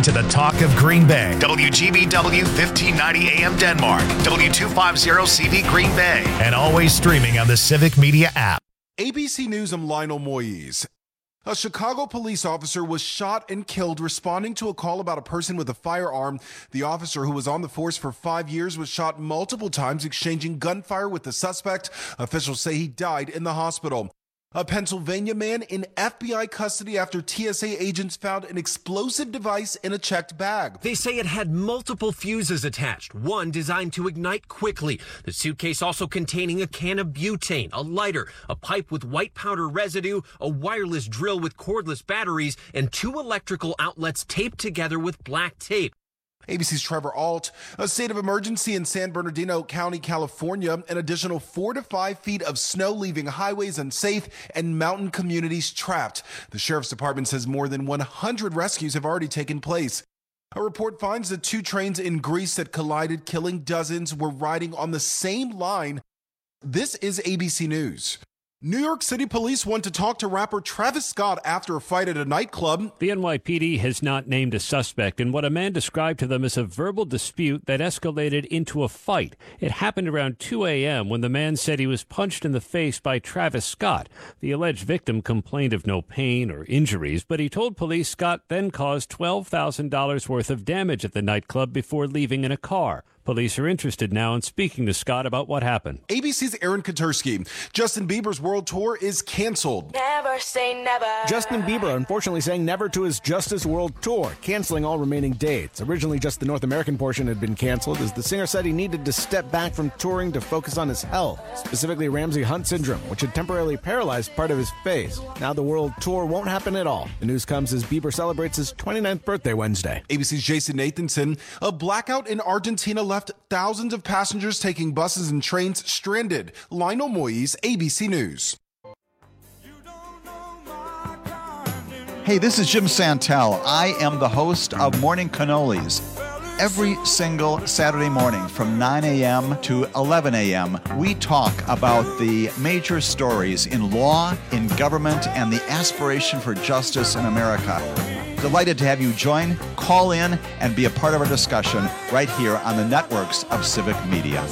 listening to the Talk of Green Bay. WGBW 1590 AM Denmark. W250CV Green Bay. And always streaming on the Civic Media app. ABC News, I'm Lionel Moyes. A Chicago police officer was shot and killed responding to a call about a person with a firearm. The officer, who was on the force for 5 years, was shot multiple times, exchanging gunfire with the suspect. Officials say he died in the hospital. A Pennsylvania man in FBI custody after TSA agents found an explosive device in a checked bag. They say it had multiple fuses attached, one designed to ignite quickly. The suitcase also containing a can of butane, a lighter, a pipe with white powder residue, a wireless drill with cordless batteries, and 2 electrical outlets taped together with black tape. ABC's Trevor Alt. A state of emergency in San Bernardino County, California. An additional 4 to 5 feet of snow leaving highways unsafe and mountain communities trapped. The sheriff's department says more than 100 rescues have already taken place. A report finds that 2 trains in Greece that collided, killing dozens, were riding on the same line. This is ABC News. New York City police want to talk to rapper Travis Scott after a fight at a nightclub. The NYPD has not named a suspect in what a man described to them as a verbal dispute that escalated into a fight. It happened around 2 a.m. when the man said he was punched in the face by Travis Scott. The alleged victim complained of no pain or injuries, but he told police Scott then caused $12,000 worth of damage at the nightclub before leaving in a car. Police are interested now in speaking to Scott about what happened. ABC's Aaron Katursky. Justin Bieber's world tour is canceled. Never say never. Justin Bieber unfortunately saying never to his Justice World Tour, canceling all remaining dates. Originally, just the North American portion had been canceled, as the singer said he needed to step back from touring to focus on his health, specifically Ramsay Hunt syndrome, which had temporarily paralyzed part of his face. Now the world tour won't happen at all. The news comes as Bieber celebrates his 29th birthday Wednesday. ABC's Jason Nathanson. A blackout in Argentina left thousands of passengers taking buses and trains stranded. Lionel Moyes, ABC News. Hey, this is Jim Santel. I am the host of Morning Cannolis. Every single Saturday morning from 9 a.m. to 11 a.m., we talk about the major stories in law, in government, and the aspiration for justice in America. Delighted to have you join, call in, and be a part of our discussion right here on the networks of Civic Media.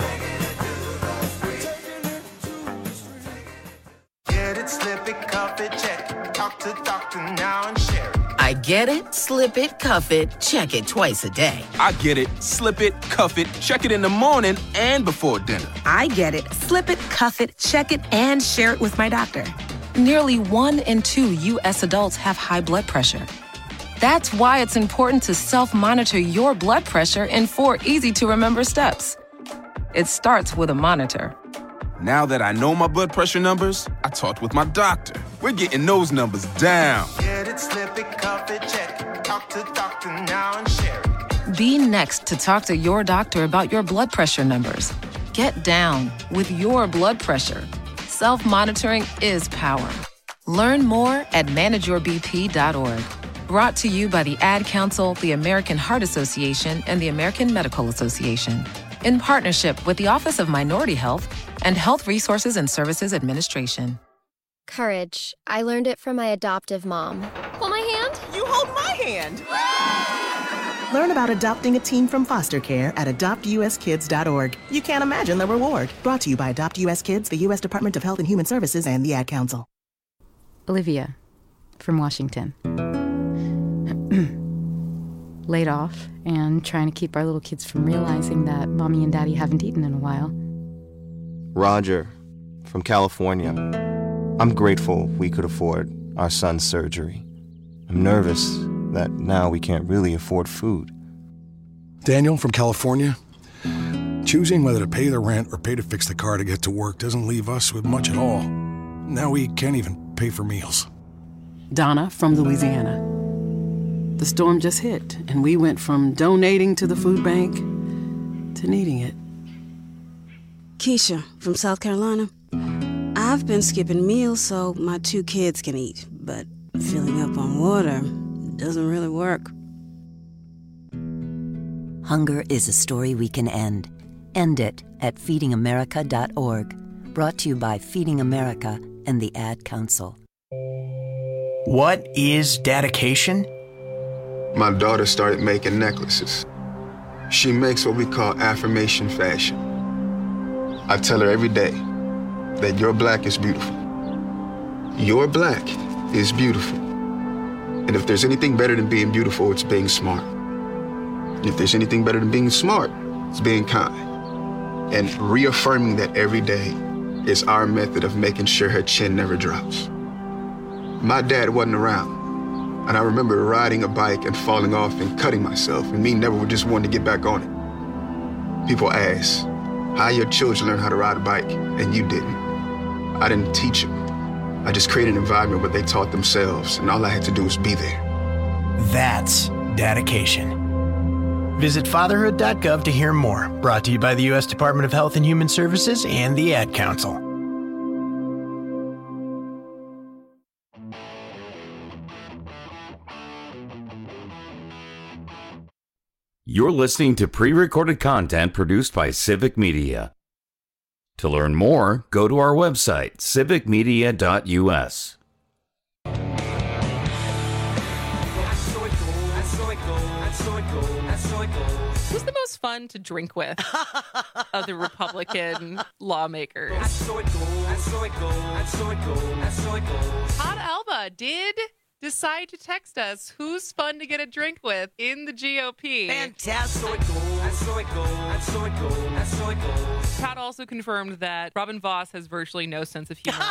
Get it, slip it, cuff it, check it. Talk to doctor now and share it. I get it, slip it, cuff it, check it twice a day. I get it, slip it, cuff it, check it in the morning and before dinner. I get it, slip it, cuff it, check it, and share it with my doctor. Nearly 1 in 2 U.S. adults have high blood pressure. That's why it's important to self-monitor your blood pressure in 4 easy-to-remember steps. It starts with a monitor. Now that I know my blood pressure numbers, I talked with my doctor. We're getting those numbers down. Get it, slip it, cuff it, check it. Talk to doctor now and share it. Be next to talk to your doctor about your blood pressure numbers. Get down with your blood pressure. Self-monitoring is power. Learn more at manageyourbp.org. Brought to you by the Ad Council, the American Heart Association, and the American Medical Association. In partnership with the Office of Minority Health and Health Resources and Services Administration. Courage. I learned it from my adoptive mom. Hold my hand. You hold my hand. Learn about adopting a teen from foster care at adoptuskids.org. You can't imagine the reward. Brought to you by Adopt US Kids, the U.S. Department of Health and Human Services, and the Ad Council. Olivia, from Washington. Laid off and trying to keep our little kids from realizing that Mommy and Daddy haven't eaten in a while. Roger, from California. I'm grateful we could afford our son's surgery. I'm nervous that now we can't really afford food. Daniel from California. Choosing whether to pay the rent or pay to fix the car to get to work doesn't leave us with much at all. Now we can't even pay for meals. Donna from Louisiana. The storm just hit, and we went from donating to the food bank to needing it. Keisha from South Carolina. I've been skipping meals so my 2 kids can eat, but filling up on water doesn't really work. Hunger is a story we can end. End it at feedingamerica.org. Brought to you by Feeding America and the Ad Council. What is dedication? my daughter started making necklaces. She makes what we call affirmation fashion. I tell her every day that your black is beautiful. Your black is beautiful. And if there's anything better than being beautiful, it's being smart. If there's anything better than being smart, it's being kind. And reaffirming that every day is our method of making sure her chin never drops. My dad wasn't around, and I remember riding a bike and falling off and cutting myself, and me never just wanting to get back on it. People ask, how your children learn how to ride a bike, and you didn't. I didn't teach them. I just created an environment where they taught themselves, and all I had to do was be there. That's dedication. Visit fatherhood.gov to hear more. Brought to you by the U.S. Department of Health and Human Services and the Ad Council. You're listening to pre-recorded content produced by Civic Media. To learn more, go to our website, civicmedia.us. Who's the most fun to drink with of the Republican lawmakers? Todd Alba did decide to text us who's fun to get a drink with in the GOP. Fantastic. Todd also confirmed that Robin Voss has virtually no sense of humor.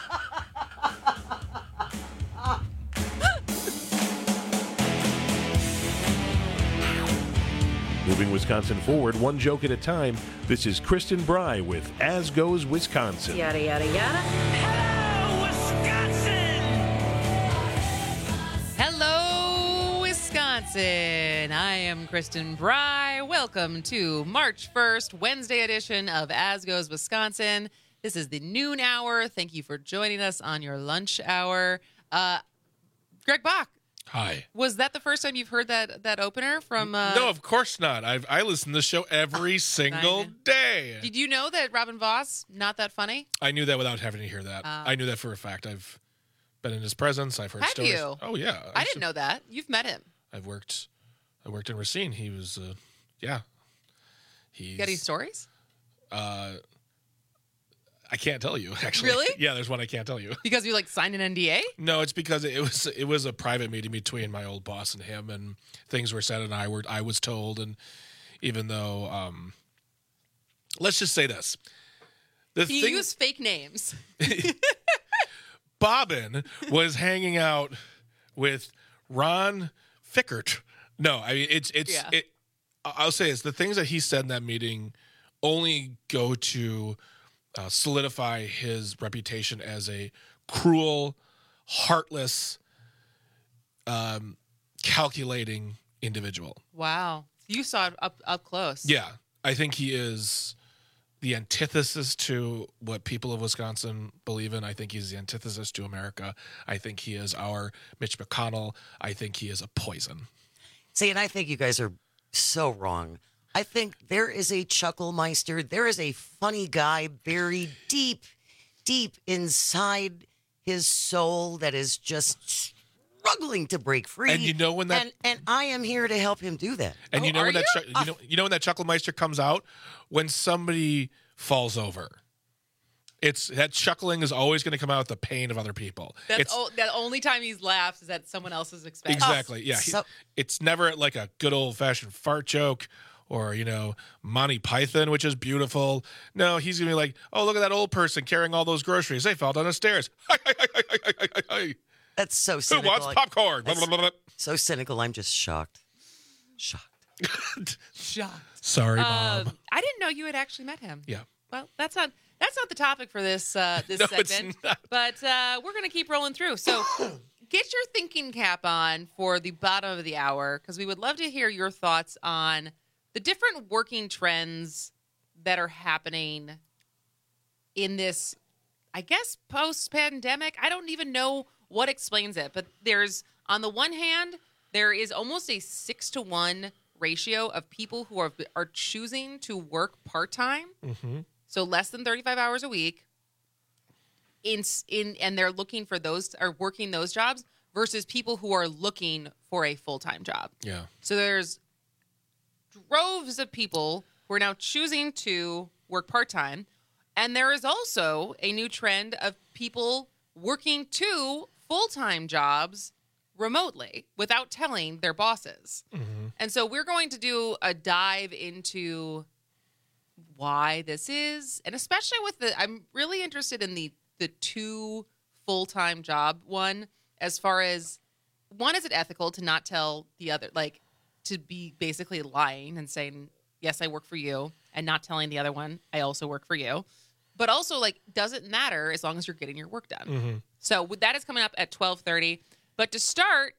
Moving Wisconsin forward, one joke at a time. This is Kristen Bry with As Goes Wisconsin. Yada, yada, yada. Hello, Wisconsin! Hello, Wisconsin. I am Kristen Bry. Welcome to March 1st, Wednesday edition of As Goes Wisconsin. This is the noon hour. Thank you for joining us on your lunch hour. Greg Bach. Hi. Was that the first time you've heard that opener from... No, of course not. I listen to the show every single day. Did you know that Robin Voss, not that funny? I knew that without having to hear that. I knew that for a fact. I've been in his presence. I've heard stories. Have you? Oh, yeah. I didn't know that. You've met him. I worked in Racine. He was, yeah. You got any stories? I can't tell you, actually. Really? Yeah, there's one I can't tell you. Because you signed an NDA? No, it's because it was a private meeting between my old boss and him, and things were said, and I was told, and even though, let's just say this. You use fake names. Bobbin was hanging out with Ron Fickert. No, I mean, I'll say this. The things that he said in that meeting only go to solidify his reputation as a cruel, heartless, calculating individual. Wow. You saw it up close. Yeah. I think he is the antithesis to what people of Wisconsin believe in. I think he's the antithesis to America. I think he is our Mitch McConnell. I think he is a poison. See, and I think you guys are so wrong. I think there is a Chucklemeister. There is a funny guy buried deep, deep inside his soul that is just struggling to break free. And you know when that, and I am here to help him do that. And you know when when that Chucklemeister comes out, when somebody falls over. That chuckling is always going to come out with the pain of other people. That only time he laughs is at someone else's expense. Exactly. Yeah. It's never like a good old fashioned fart joke. Or, Monty Python, which is beautiful. No, he's going to be like, oh, look at that old person carrying all those groceries. They fell down the stairs. That's so cynical. Who wants popcorn? So cynical. I'm just shocked. Shocked. Sorry, Mom. I didn't know you had actually met him. Yeah. Well, that's not the topic for this segment. It's not. But we're going to keep rolling through. So get your thinking cap on for the bottom of the hour, because we would love to hear your thoughts on the different working trends that are happening in this, I guess, post-pandemic. I don't even know what explains it, but on the one hand, there is almost a 6-to-1 ratio of people who are choosing to work part-time, so less than 35 hours a week, and they're looking for those, or working those jobs versus people who are looking for a full-time job. Yeah. So there's droves of people who are now choosing to work part-time. And there is also a new trend of people working 2 full-time jobs remotely without telling their bosses. Mm-hmm. And so we're going to do a dive into why this is, and especially with I'm really interested in the 2 full-time job one, as far as, one, is it ethical to not tell the other, like to be basically lying and saying, yes, I work for you, and not telling the other one, I also work for you. But also, like, doesn't matter as long as you're getting your work done. Mm-hmm. So that is coming up at 12:30. But to start,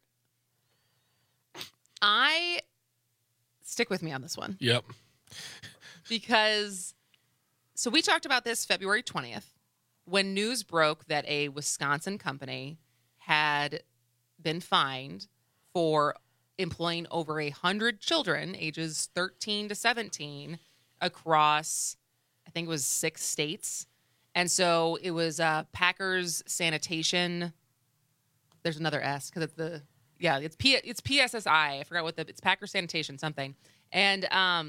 stick with me on this one. Yep. Because, so we talked about this February 20th when news broke that a Wisconsin company had been fined for employing over 100 children ages 13 to 17 across, I think it was 6 states. And so it was Packers Sanitation. There's another S because it's it's PSSI. I forgot it's Packers Sanitation something. And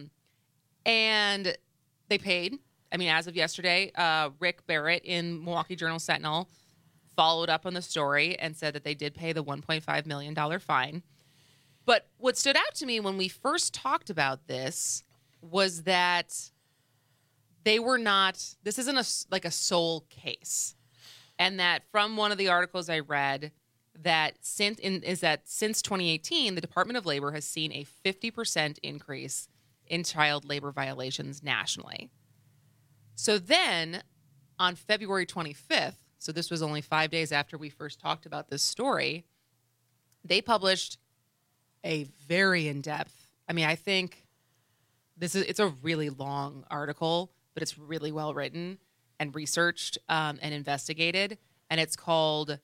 they paid. I mean, as of yesterday, Rick Barrett in Milwaukee Journal-Sentinel followed up on the story and said that they did pay the $1.5 million fine. But what stood out to me when we first talked about this was that they were not, this isn't a sole case. And that from one of the articles I read, that since 2018, the Department of Labor has seen a 50% increase in child labor violations nationally. So then on February 25th, so this was only 5 days after we first talked about this story, they published a very in-depth, I mean, I think it's a really long article, but it's really well written and researched and investigated. And it's called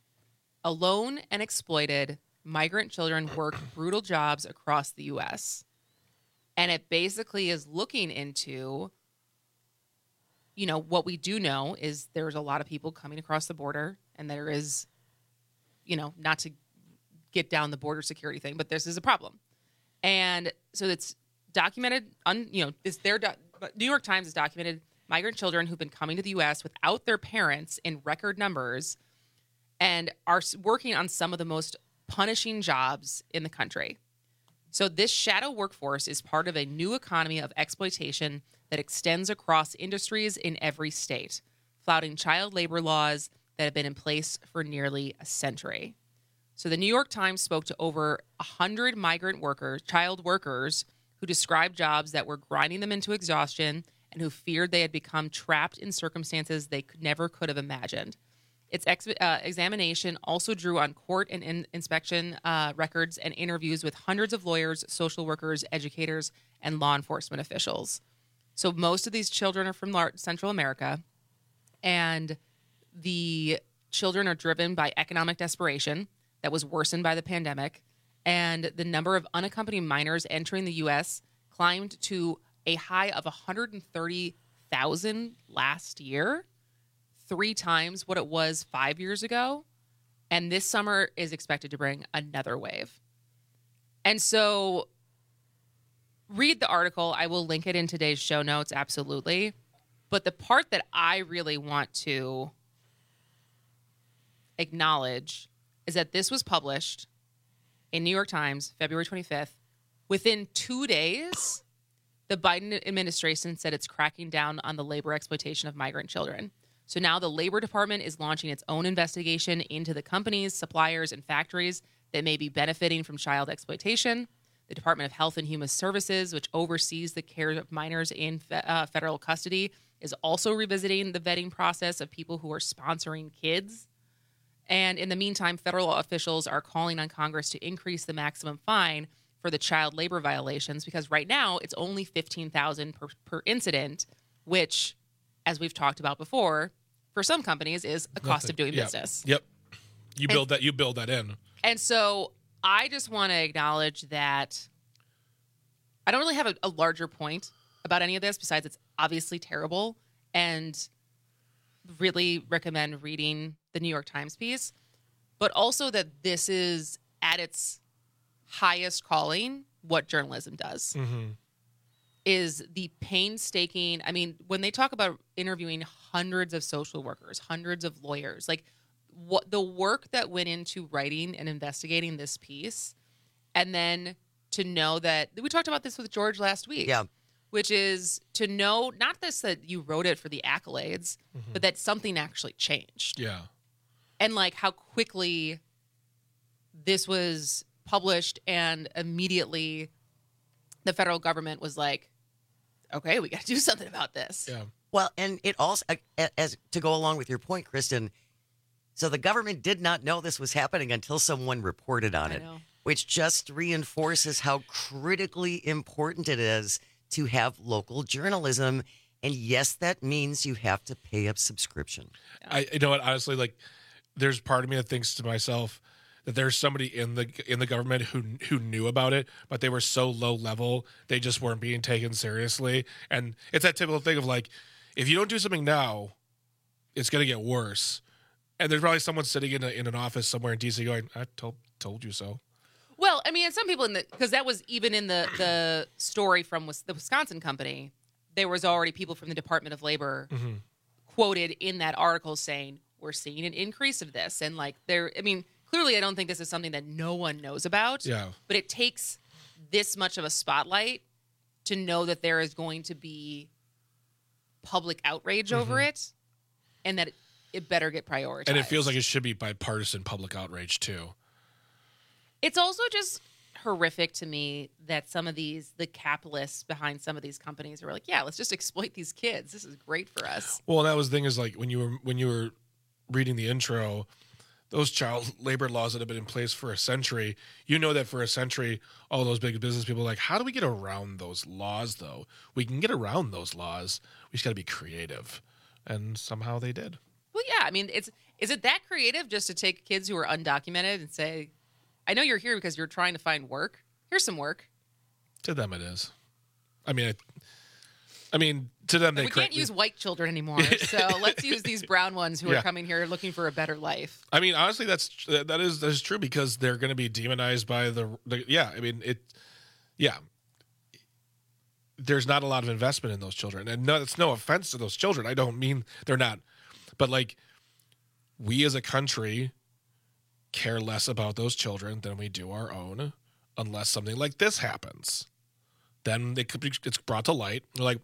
Alone and Exploited Migrant Children Work Brutal Jobs Across the U.S. And it basically is looking into, what we do know is there's a lot of people coming across the border, and there is, not to get down the border security thing, but this is a problem. And so it's documented New York Times has documented migrant children who've been coming to the U.S. without their parents in record numbers and are working on some of the most punishing jobs in the country. So this shadow workforce is part of a new economy of exploitation that extends across industries in every state, flouting child labor laws that have been in place for nearly a century. So the New York Times spoke to over 100 child workers, who described jobs that were grinding them into exhaustion and who feared they had become trapped in circumstances they never could have imagined. Its examination also drew on court and inspection records and interviews with hundreds of lawyers, social workers, educators, and law enforcement officials. So most of these children are from Central America, and the children are driven by economic desperation that was worsened by the pandemic, and the number of unaccompanied minors entering the U.S. climbed to a high of 130,000 last year, 3 times what it was 5 years ago. And this summer is expected to bring another wave. And so read the article. I will link it in today's show notes, absolutely. But the part that I really want to acknowledge is that this was published in New York Times, February 25th. Within 2 days, the Biden administration said it's cracking down on the labor exploitation of migrant children. So now the Labor Department is launching its own investigation into the companies, suppliers, and factories that may be benefiting from child exploitation. The Department of Health and Human Services, which oversees the care of minors in federal custody, is also revisiting the vetting process of people who are sponsoring kids. And in the meantime, federal officials are calling on Congress to increase the maximum fine for the child labor violations, because right now it's only $15,000 per incident, which, as we've talked about before, for some companies is a cost of doing business. Yep. You build that in. And so I just want to acknowledge that I don't really have a larger point about any of this besides it's obviously terrible, and really recommend reading the New York Times piece. but also that this is at its highest calling what journalism does. Is the painstaking, I mean, when they talk about interviewing hundreds of social workers, hundreds of lawyers, like what the work that went into writing and investigating this piece, and then to know that, we talked about this with George last week, which is to know, not this that you wrote it for the accolades, but that something actually changed. Yeah. And like how quickly this was published and immediately the federal government was like, okay, we got to do something about this. Yeah. Well, and it also, as to go along with your point, Kristen, so the government did not know this was happening until someone reported on it, which just reinforces how critically important it is to have local journalism. And yes, that means you have to pay a subscription. You know what, honestly, like, there's part of me that thinks to myself that there's somebody in the government who knew about it, but they were so low level, they just weren't being taken seriously. And it's that typical thing of like, if you don't do something now, it's going to get worse. And there's probably someone sitting in an office somewhere in DC going, I told you so. Well, I mean, and some people because that was even in the story from the Wisconsin company, there was already people from the Department of Labor quoted in that article saying, we're seeing an increase of this. And like clearly I don't think this is something that no one knows about. Yeah. But it takes this much of a spotlight to know that there is going to be public outrage over it, and that it better get prioritized. And it feels like it should be bipartisan public outrage too. It's also just horrific to me that some of the capitalists behind some of these companies are like, yeah, let's just exploit these kids. This is great for us. Well, that was the thing is like when you were reading the intro, those child labor laws that have been in place for a century, you know that for a century, all those big business people are like, how do we get around those laws though? We can get around those laws. We just got to be creative. And somehow they did. Well, yeah. I mean, is it that creative just to take kids who are undocumented and say, I know you're here because you're trying to find work. Here's some work. To them it is. I mean, to them, we can't use white children anymore, so let's use these brown ones who are coming here looking for a better life. I mean, honestly, that is true because they're going to be demonized by there's not a lot of investment in those children, and no, it's no offense to those children. I don't mean they're not, but like we as a country care less about those children than we do our own, unless something like this happens. Then it's brought to light. Like,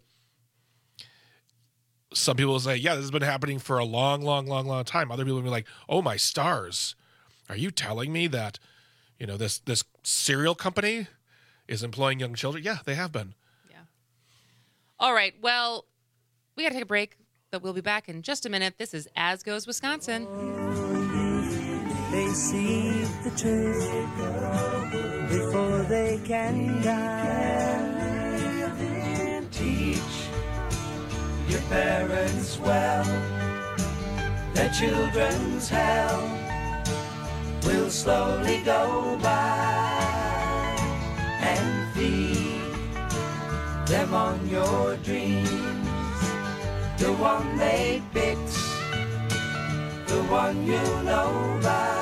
some people will say, yeah, this has been happening for a long, long, long, long time. Other people will be like, oh, my stars. Are you telling me that, this cereal company is employing young children? Yeah, they have been. Yeah. All right. Well, we got to take a break, but we'll be back in just a minute. This is As Goes Wisconsin. They see the truth before they can die. Teach your parents well. Their children's hell will slowly go by, and feed them on your dreams. The one they picked, the one you know by.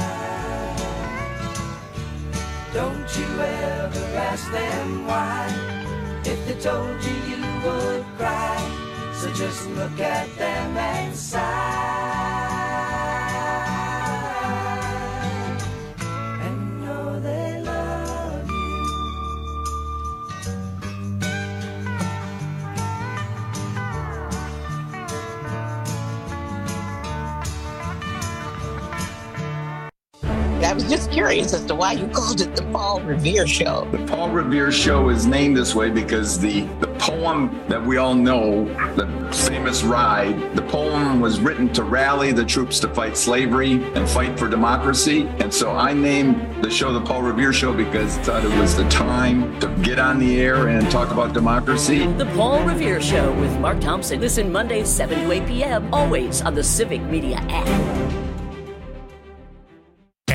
Don't you ever ask them why. If they told you, you would cry. So just look at them and sigh, and know they love you. I was just curious as to why you called it the Paul Revere Show. The Paul Revere Show is named this way because the poem that we all know, the famous Ride, the poem was written to rally the troops to fight slavery and fight for democracy. And so I named the show the Paul Revere Show because I thought it was the time to get on the air and talk about democracy. The Paul Revere Show with Mark Thompson. Listen Mondays 7 to 8 p.m. always on the Civic Media app.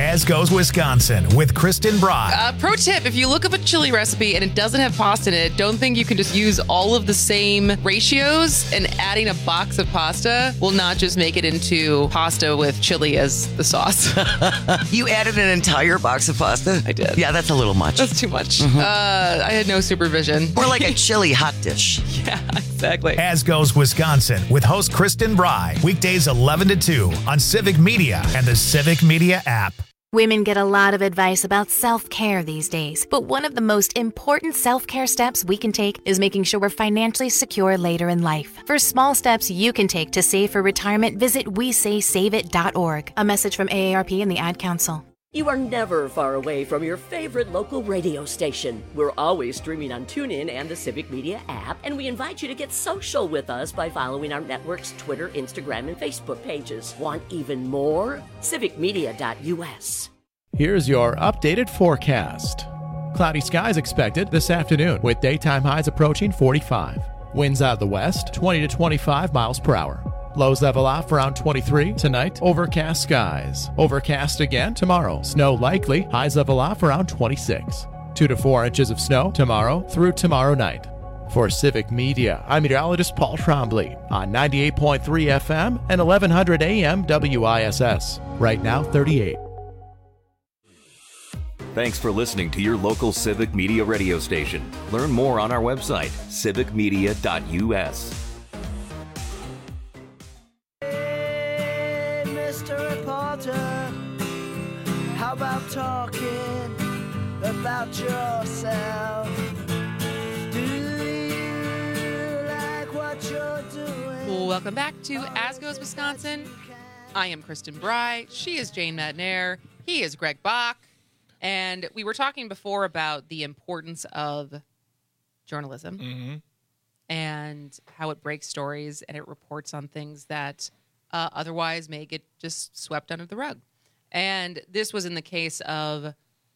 As Goes Wisconsin with Kristen Bry. Pro tip, if you look up a chili recipe and it doesn't have pasta in it, don't think you can just use all of the same ratios, and adding a box of pasta will not just make it into pasta with chili as the sauce. You added an entire box of pasta? I did. Yeah, that's a little much. That's too much. I had no supervision. More like a chili hot dish. Yeah, exactly. As Goes Wisconsin with host Kristen Bry. Weekdays 11 to 2 on Civic Media and the Civic Media app. Women get a lot of advice about self-care these days, but one of the most important self-care steps we can take is making sure we're financially secure later in life. For small steps you can take to save for retirement, visit WeSaySaveIt.org. A message from AARP and the Ad Council. You are never far away from your favorite local radio station. We're always streaming on TuneIn and the Civic Media app, and we invite you to get social with us by following our network's Twitter, Instagram, and Facebook pages. Want even more? civicmedia.us. Here's your updated forecast. Cloudy skies expected this afternoon with daytime highs approaching 45. Winds out of the west, 20 to 25 miles per hour. Lows level off around 23 tonight. Overcast skies. Overcast again tomorrow. Snow likely. Highs level off around 26. 2 to 4 inches of snow tomorrow through tomorrow night. For Civic Media, I'm meteorologist Paul Trombley on 98.3 FM and 1100 AM WISS. Right now, 38. Thanks for listening to your local Civic Media radio station. Learn more on our website, civicmedia.us. How about talking about yourself? Do you like what you're doing? Welcome back to As Goes Wisconsin. I am Kristen Bry. She is Jane Madnair. He is Greg Bach. And we were talking before about the importance of journalism and how it breaks stories and it reports on things that otherwise may get just swept under the rug. And this was in the case of,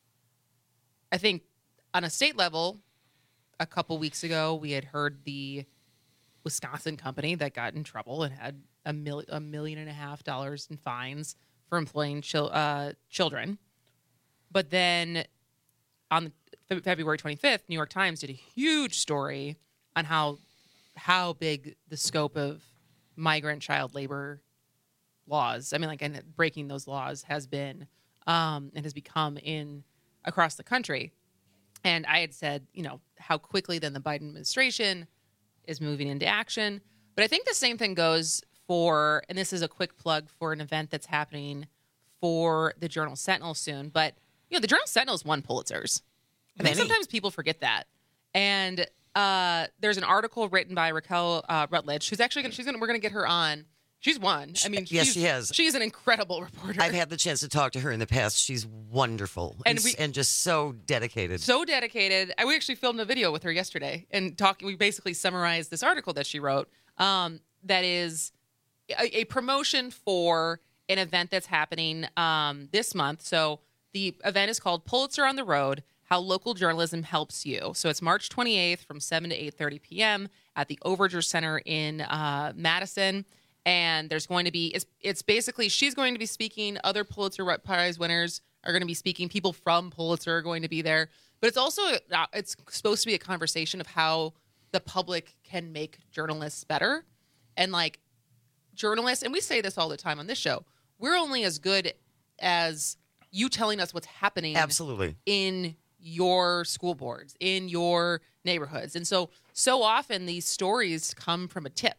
I think, on a state level, a couple weeks ago, we had heard the Wisconsin company that got in trouble and had $1.5 million in fines for employing children. But then on February 25th, New York Times did a huge story on how big the scope of migrant child labor laws, and breaking those laws has been and has become across the country. And I had said, how quickly then the Biden administration is moving into action. But I think the same thing goes for, and this is a quick plug for an event that's happening for the Journal Sentinel soon. But, the Journal Sentinel's won Pulitzers. I think sometimes people forget that. And there's an article written by Raquel Rutledge, who's actually we're going to get her on. She's won. Yes, she has. She's an incredible reporter. I've had the chance to talk to her in the past. She's wonderful and just so dedicated. So dedicated. We actually filmed a video with her yesterday and we basically summarized this article that she wrote that is a promotion for an event that's happening this month. So the event is called Pulitzer on the Road, How Local Journalism Helps You. So it's March 28th from 7 to 8:30 p.m. at the Overger Center in Madison. And there's going to be, it's basically, she's going to be speaking, other Pulitzer Prize winners are going to be speaking, people from Pulitzer are going to be there. But it's also, it's supposed to be a conversation of how the public can make journalists better. And journalists, and we say this all the time on this show, we're only as good as you telling us what's happening absolutely in your school boards, in your neighborhoods. And so often these stories come from a tip.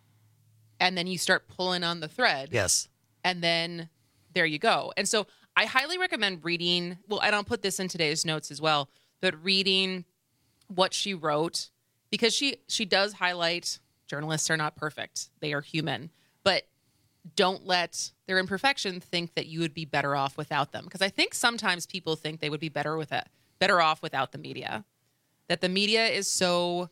And then you start pulling on the thread. Yes. And then there you go. And so I highly recommend reading, and I'll put this in today's notes as well, but reading what she wrote, because she does highlight journalists are not perfect. They are human. But don't let their imperfection think that you would be better off without them. Because I think sometimes people think they would be better off without the media. That the media is so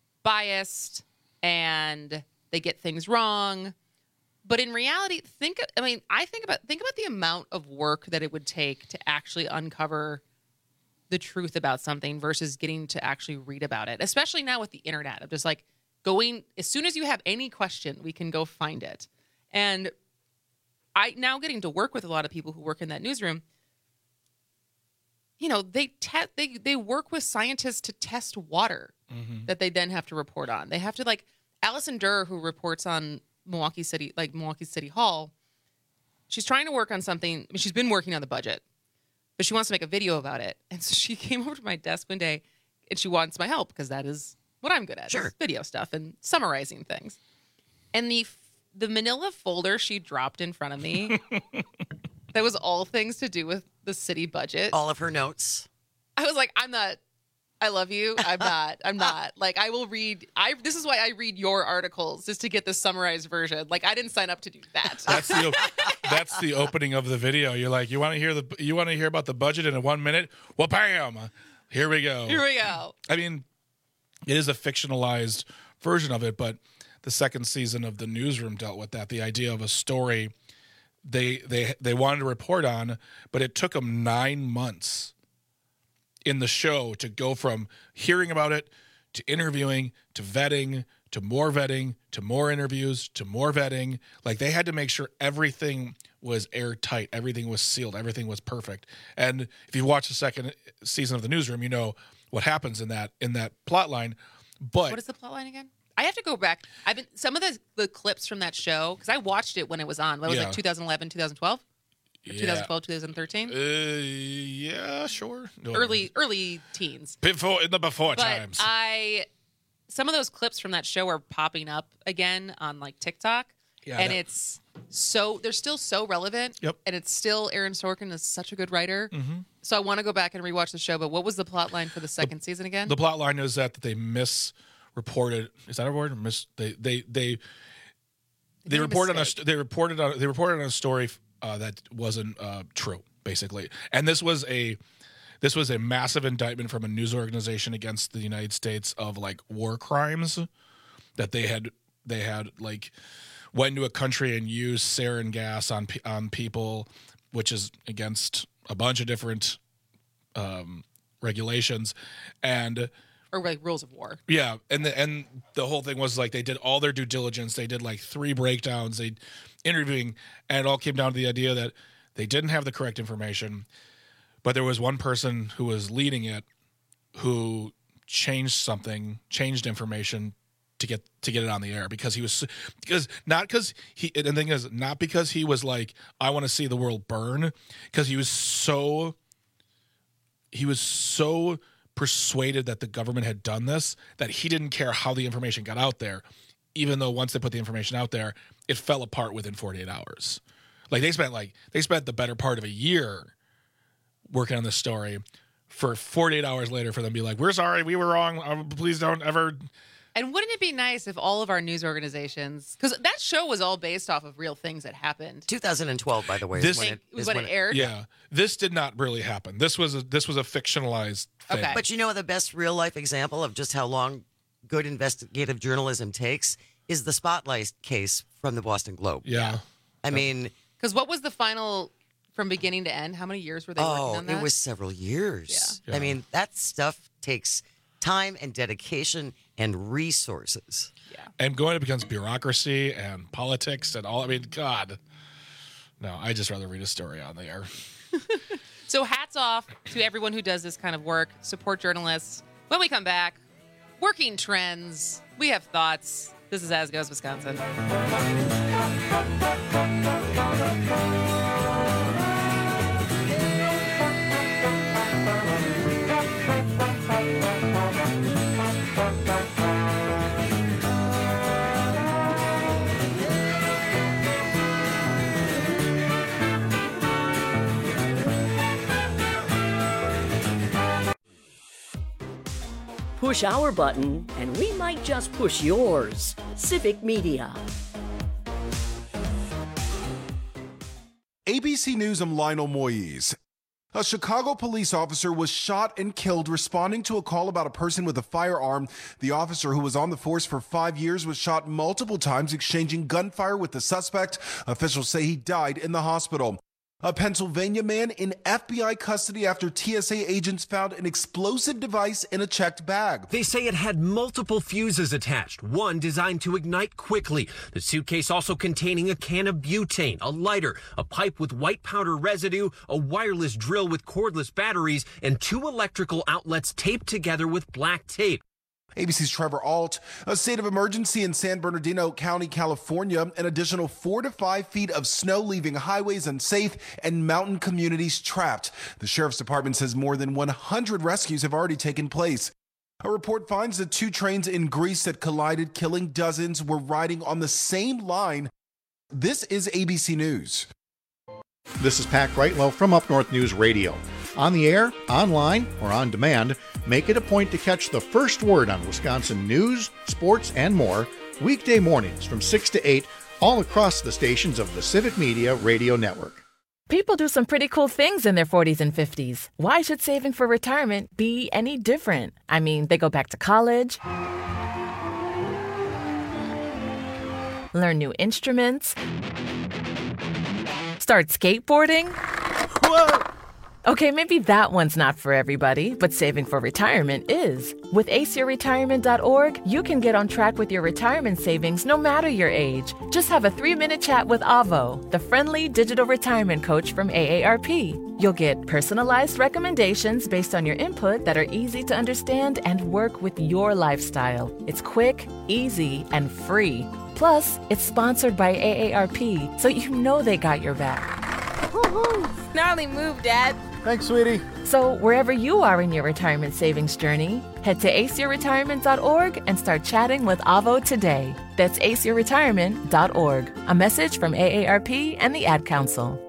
biased and they get things wrong. But in reality, think about the amount of work that it would take to actually uncover the truth about something versus getting to actually read about it, especially now with the internet of just going, as soon as you have any question, we can go find it. And I now getting to work with a lot of people who work in that newsroom, they work with scientists to test water that they then have to report on. They have to, like, Allison Durr, who reports on Milwaukee City Hall, she's trying to work on something. I mean, she's been working on the budget, but she wants to make a video about it. And so she came over to my desk one day and she wants my help because that is what I'm good at, is video stuff and summarizing things. And the manila folder she dropped in front of me, that was all things to do with the city budget. All of her notes. I was like, I love you. I'm not. Like, I will read. This is why I read your articles, just to get the summarized version. Like, I didn't sign up to do that. That's the opening of the video. You're like, you want to hear about the budget in 1 minute? Well, bam! Here we go. I mean, it is a fictionalized version of it, but the second season of The Newsroom dealt with that. The idea of a story they wanted to report on, but it took them 9 months in the show to go from hearing about it to interviewing to vetting to more interviews to more vetting. Like, they had to make sure everything was airtight, everything was sealed, everything was perfect. And if you watch the second season of The Newsroom, you know what happens in that plot line. But what is the plot line again? I have to go back. Some of the clips from that show, because I watched it when it was on. What was it, 2011, 2012? Or 2012, 2013? Yeah, sure. No, early teens. Before times. Some of those clips from that show are popping up again on, like, TikTok. Yeah, and they're still so relevant. Yep. And it's still, Aaron Sorkin is such a good writer. Mm-hmm. So I want to go back and rewatch the show. But what was the plot line for the second season again? The plot line is that they misreported. Is that a word? They reported on a story that wasn't true, basically. And this was a massive indictment from a news organization against the United States of, like, war crimes that they had like went into a country and used sarin gas on people, which is against a bunch of different regulations or, like, rules of war. Yeah, and the whole thing was, like, they did all their due diligence. They did, like, 3 breakdowns. They interviewing, and it all came down to the idea that they didn't have the correct information, but there was one person who was leading it who changed information to get it on the air not because he was like, I want to see the world burn, because he was so persuaded that the government had done this that he didn't care how the information got out there, even though once they put the information out there, it fell apart within 48 hours. Like, they spent the better part of a year working on this story for 48 hours later for them to be like, we're sorry, we were wrong. Please don't ever. And wouldn't it be nice if all of our news organizations, because that show was all based off of real things that happened. 2012, by the way, is when it aired. Yeah, this did not really happen. This was a fictionalized thing. Okay. But you know, the best real life example of just how long good investigative journalism takes is the Spotlight case from the Boston Globe. Yeah. I mean, because what was the final from beginning to end? How many years were they working on that? It was several years. Yeah. I mean, that stuff takes time and dedication and resources. Yeah. And going, it becomes bureaucracy and politics and all. I mean, God. No, I just rather read a story on the air. So hats off to everyone who does this kind of work. Support journalists. When we come back, working trends. We have thoughts. This is As Goes Wisconsin. Push our button, and we might just push yours. Civic Media. ABC News, I'm Lionel Moyes. A Chicago police officer was shot and killed responding to a call about a person with a firearm. The officer, who was on the force for 5 years, was shot multiple times, exchanging gunfire with the suspect. Officials say he died in the hospital. A Pennsylvania man in FBI custody after TSA agents found an explosive device in a checked bag. They say it had multiple fuses attached, one designed to ignite quickly. The suitcase also containing a can of butane, a lighter, a pipe with white powder residue, a wireless drill with cordless batteries, and 2 electrical outlets taped together with black tape. ABC's Trevor Alt. A state of emergency in San Bernardino County, California. An additional 4 to 5 feet of snow leaving highways unsafe and mountain communities trapped. The sheriff's department says more than 100 rescues have already taken place. A report finds that 2 trains in Greece that collided, killing dozens, were riding on the same line. This is ABC News. This is Pat Greitlow from Up North News Radio. On the air, online, or on demand, make it a point to catch the first word on Wisconsin news, sports, and more weekday mornings from 6 to 8 all across the stations of the Civic Media Radio Network. People do some pretty cool things in their 40s and 50s. Why should saving for retirement be any different? I mean, they go back to college, learn new instruments, start skateboarding. Whoa! Okay, maybe that one's not for everybody, but saving for retirement is. With aceyourretirement.org, you can get on track with your retirement savings no matter your age. Just have a 3-minute chat with Avo, the friendly digital retirement coach from AARP. You'll get personalized recommendations based on your input that are easy to understand and work with your lifestyle. It's quick, easy, and free. Plus, it's sponsored by AARP, so you know they got your back. Woo-hoo. Gnarly move, Dad. Thanks, sweetie. So wherever you are in your retirement savings journey, head to aceyourretirement.org and start chatting with Avo today. That's aceyourretirement.org. A message from AARP and the Ad Council.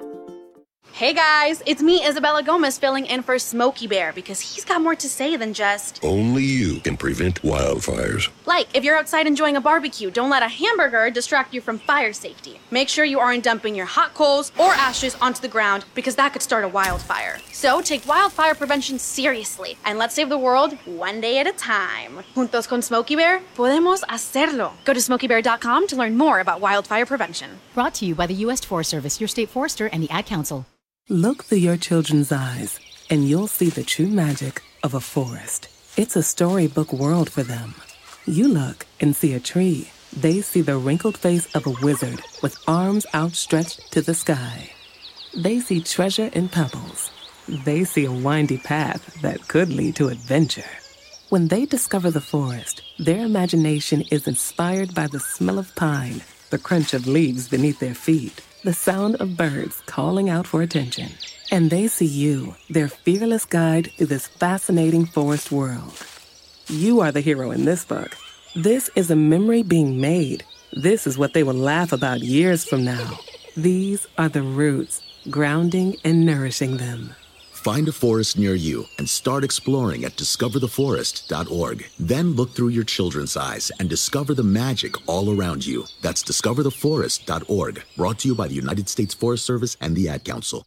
Hey guys, it's me, Isabella Gomez, filling in for Smokey Bear because he's got more to say than just... Only you can prevent wildfires. Like, if you're outside enjoying a barbecue, don't let a hamburger distract you from fire safety. Make sure you aren't dumping your hot coals or ashes onto the ground because that could start a wildfire. So take wildfire prevention seriously and let's save the world one day at a time. Juntos con Smokey Bear, podemos hacerlo. Go to smokeybear.com to learn more about wildfire prevention. Brought to you by the U.S. Forest Service, your state forester, and the Ad Council. Look through your children's eyes, and you'll see the true magic of a forest. It's a storybook world for them. You look and see a tree. They see the wrinkled face of a wizard with arms outstretched to the sky. They see treasure in pebbles. They see a windy path that could lead to adventure. When they discover the forest, their imagination is inspired by the smell of pine, the crunch of leaves beneath their feet, the sound of birds calling out for attention. And they see you, their fearless guide through this fascinating forest world. You are the hero in this book. This is a memory being made. This is what they will laugh about years from now. These are the roots, grounding and nourishing them. Find a forest near you and start exploring at discovertheforest.org. Then look through your children's eyes and discover the magic all around you. That's discovertheforest.org. Brought to you by the United States Forest Service and the Ad Council.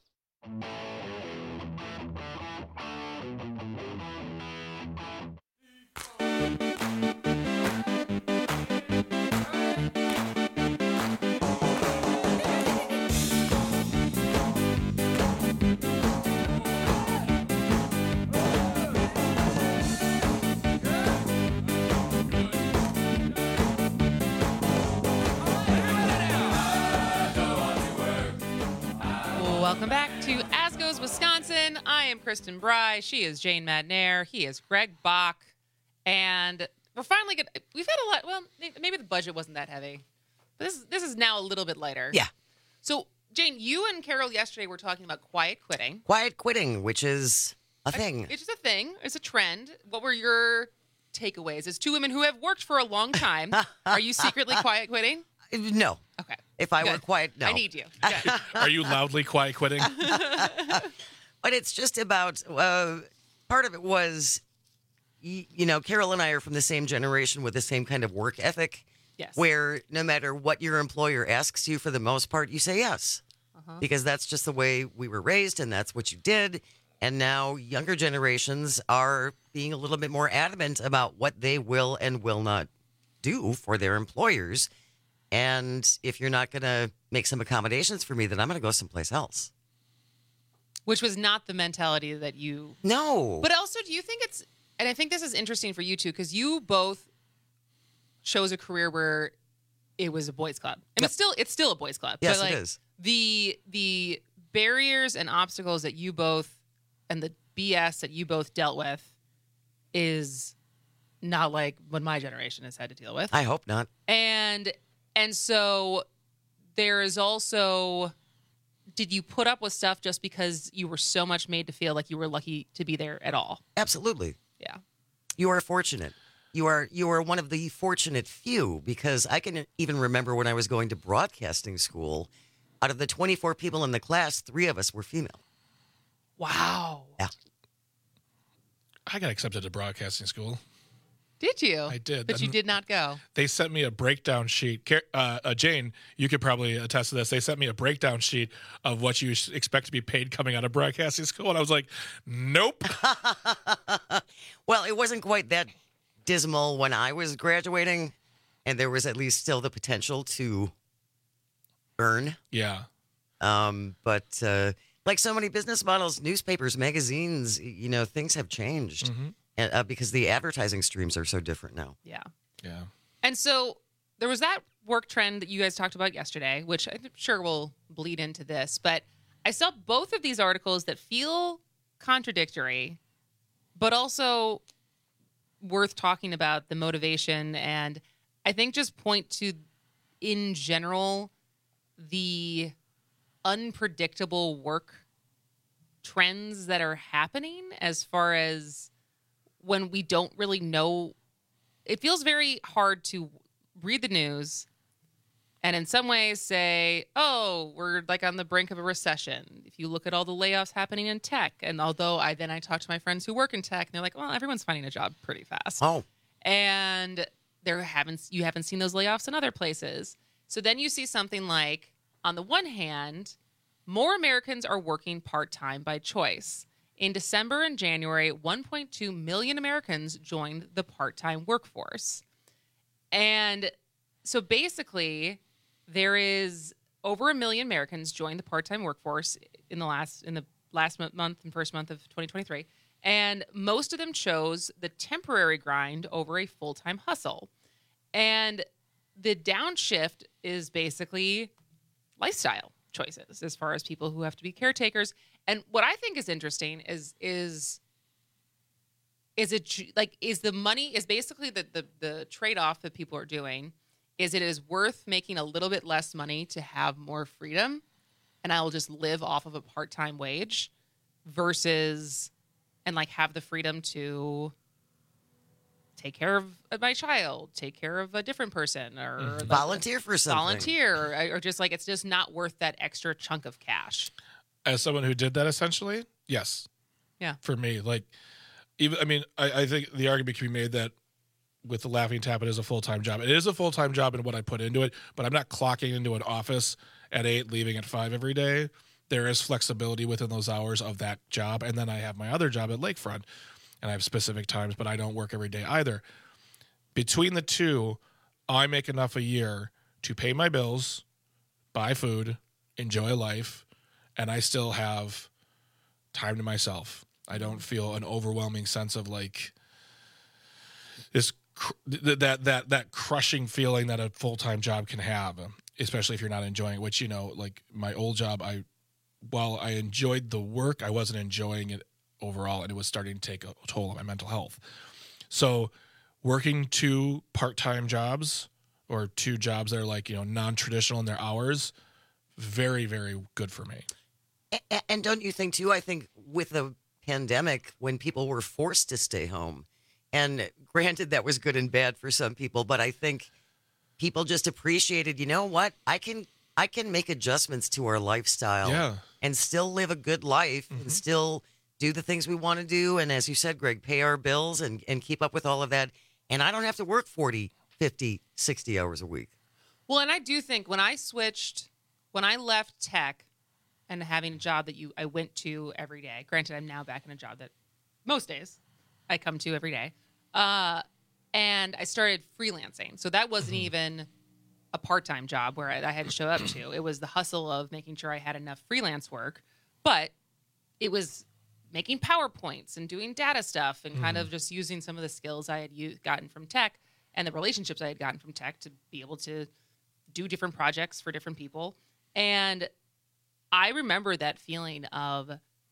Welcome back to As Goes Wisconsin. I am Kristen Bry. She is Jane Madnair. He is Greg Bach. And we're finally good. We've had a lot. Well, maybe the budget wasn't that heavy. But this is now a little bit lighter. Yeah. So, Jane, you and Carol yesterday were talking about quiet quitting. Quiet quitting, which is a thing. It's just a thing. It's a trend. What were your takeaways? As two women who have worked for a long time, are you secretly quiet quitting? No. Okay. If I were quiet, no. I need you. Are you loudly quiet quitting? But it's just about, part of it was, you know, Carol and I are from the same generation with the same kind of work ethic. Yes. Where no matter what your employer asks you, for the most part, you say yes. Because that's just the way we were raised and that's what you did. And now younger generations are being a little bit more adamant about what they will and will not do for their employers. And if you're not going to make some accommodations for me, then I'm going to go someplace else. Which was not the mentality that you... No. But also, do you think it's... And I think this is interesting for you, too, because you both chose a career where it was a boys' club. And it's still a boys' club. Yes, but, it is. The barriers and obstacles that you both... And the BS that you both dealt with is not like what my generation has had to deal with. I hope not. And so there is also... Did you put up with stuff just because you were so much made to feel like you were lucky to be there at all? Absolutely. Yeah. You are fortunate. You are one of the fortunate few, because I can even remember when I was going to broadcasting school, out of the 24 people in the class, 3 of us were female. Wow. Yeah. I got accepted to broadcasting school. Did you? I did. But you did not go. They sent me a breakdown sheet. Jane, you could probably attest to this. They sent me a breakdown sheet of what you expect to be paid coming out of broadcasting school. And I was like, nope. Well, it wasn't quite that dismal when I was graduating, and there was at least still the potential to earn. Yeah. But like so many business models, newspapers, magazines, things have changed. Mm-hmm. And, because the advertising streams are so different now. Yeah. Yeah. And so there was that work trend that you guys talked about yesterday, which I'm sure will bleed into this. But I saw both of these articles that feel contradictory, but also worth talking about the motivation. And I think just point to, in general, the unpredictable work trends that are happening as far as when we don't really know. It feels very hard to read the news and in some ways say, oh, we're like on the brink of a recession. If you look at all the layoffs happening in tech, and although I talk to my friends who work in tech, and they're like, well, everyone's finding a job pretty fast. Oh. And you haven't seen those layoffs in other places. So then you see something like, on the one hand, more Americans are working part-time by choice. In December and January, 1.2 million Americans joined the part-time workforce. And so basically, there is over 1 million Americans joined the part-time workforce in the last month and first month of 2023. And most of them chose the temporary grind over a full-time hustle. And the downshift is basically lifestyle choices as far as people who have to be caretakers. And what I think is interesting is the money is basically the trade-off that people are doing is it is worth making a little bit less money to have more freedom, and I will just live off of a part-time wage versus and like have the freedom to take care of my child, take care of a different person, or volunteer for something. Or just like it's just not worth that extra chunk of cash. As someone who did that, essentially, yes. Yeah. For me, I think the argument can be made that with the Laughing Tap, it is a full-time job. It is a full-time job in what I put into it, but I'm not clocking into an office at 8, leaving at 5 every day. There is flexibility within those hours of that job. And then I have my other job at Lakefront, and I have specific times, but I don't work every day either. Between the two, I make enough a year to pay my bills, buy food, enjoy life, and I still have time to myself. I don't feel an overwhelming sense of like this that crushing feeling that a full-time job can have, especially if you're not enjoying it, which, like my old job, while I enjoyed the work, I wasn't enjoying it overall, and it was starting to take a toll on my mental health. So working 2 part-time jobs or 2 jobs that are like, non-traditional in their hours, very, very good for me. And don't you think, too, I think with the pandemic, when people were forced to stay home, and granted that was good and bad for some people, but I think people just appreciated, you know what, I can make adjustments to our lifestyle and still live a good life and still do the things we want to do. And as you said, Greg, pay our bills and keep up with all of that. And I don't have to work 40, 50, 60 hours a week. Well, and I do think when I left tech and having a job that I went to every day, granted, I'm now back in a job that most days I come to every day. And I started freelancing. So that wasn't even a part-time job where I had to show up to. It was the hustle of making sure I had enough freelance work. But it was making PowerPoints and doing data stuff and kind of just using some of the skills I had gotten from tech and the relationships I had gotten from tech to be able to do different projects for different people. And I remember that feeling of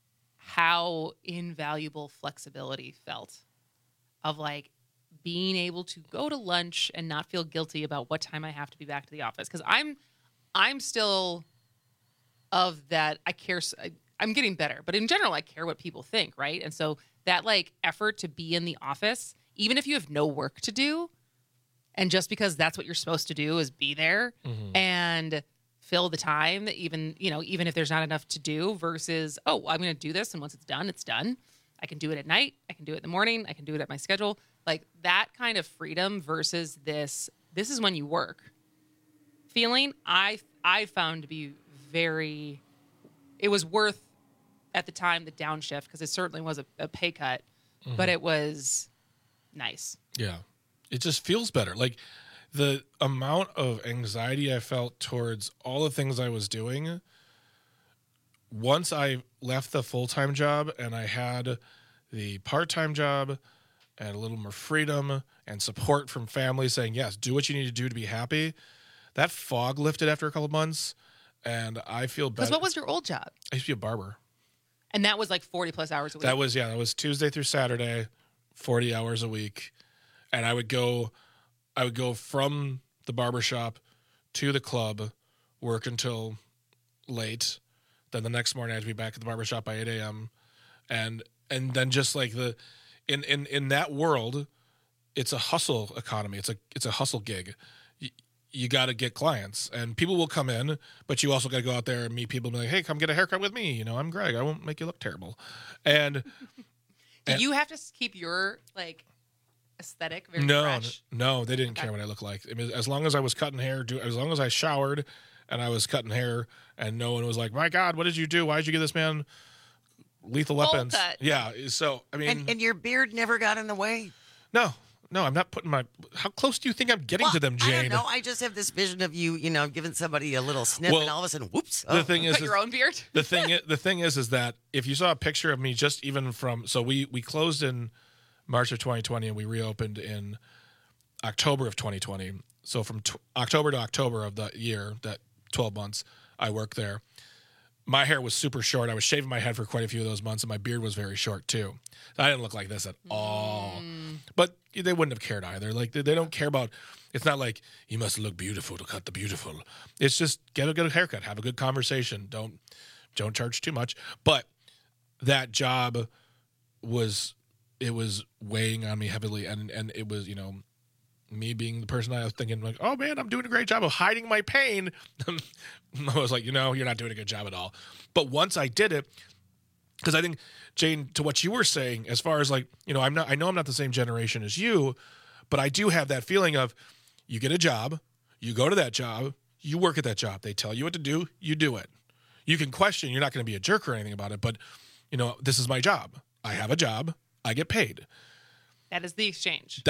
how invaluable flexibility felt, of like being able to go to lunch and not feel guilty about what time I have to be back to the office. Because I'm still of that. I care. I'm getting better, but in general, I care what people think, right? And so that like effort to be in the office, even if you have no work to do, and just because that's what you're supposed to do is be there and fill the time, even if there's not enough to do, versus, oh, I'm going to do this, and once it's done, it's done. I can do it at night. I can do it in the morning. I can do it at my schedule. Like that kind of freedom versus this is when you work feeling, I found to be it was worth at the time the downshift, because it certainly was a pay cut, but it was nice. Yeah. It just feels better. Like the amount of anxiety I felt towards all the things I was doing, once I left the full-time job and I had the part-time job and a little more freedom and support from family saying, yes, do what you need to do to be happy, that fog lifted after a couple of months, and I feel better. Because what was your old job? I used to be a barber. And that was like 40 plus hours a week. That was Tuesday through Saturday, 40 hours a week. And I would go from the barbershop to the club, work until late. Then the next morning I'd be back at the barbershop by 8 a.m. And then just like in that world, it's a hustle economy. It's a hustle gig. You got to get clients, and people will come in, but you also got to go out there and meet people and be like, hey, come get a haircut with me. I'm Greg. I won't make you look terrible. And do you have to keep your like aesthetic very fresh? No, they didn't care what I looked like. I mean, as long as I was cutting hair, as long as I showered and I was cutting hair, and no one was like, my God, what did you do? Why did you give this man lethal weapons? Cut. Yeah. So, I mean. And your beard never got in the way? No, I'm not putting how close do you think I'm getting to them, Jane? I don't know. I just have this vision of you, giving somebody a little sniff, and all of a sudden, whoops. The thing is, your own beard? The thing is that if you saw a picture of me just even from, so we closed in March of 2020 and we reopened in October of 2020. So from October to October of that year, that 12 months, I worked there. My hair was super short. I was shaving my head for quite a few of those months, and my beard was very short too. I didn't look like this at all. But they wouldn't have cared either. Like they don't care about. It's not like you must look beautiful to cut the beautiful. It's just get a good haircut, have a good conversation. Don't charge too much. But that job was weighing on me heavily, and it was me being the person I was thinking like, oh man, I'm doing a great job of hiding my pain. I was like, you're not doing a good job at all. But once I did it, because I think, Jane, to what you were saying, as far as like, I know I'm not the same generation as you, but I do have that feeling of you get a job, you go to that job, you work at that job. They tell you what to do, you do it. You can question, you're not going to be a jerk or anything about it, but this is my job. I have a job, I get paid. That is the exchange.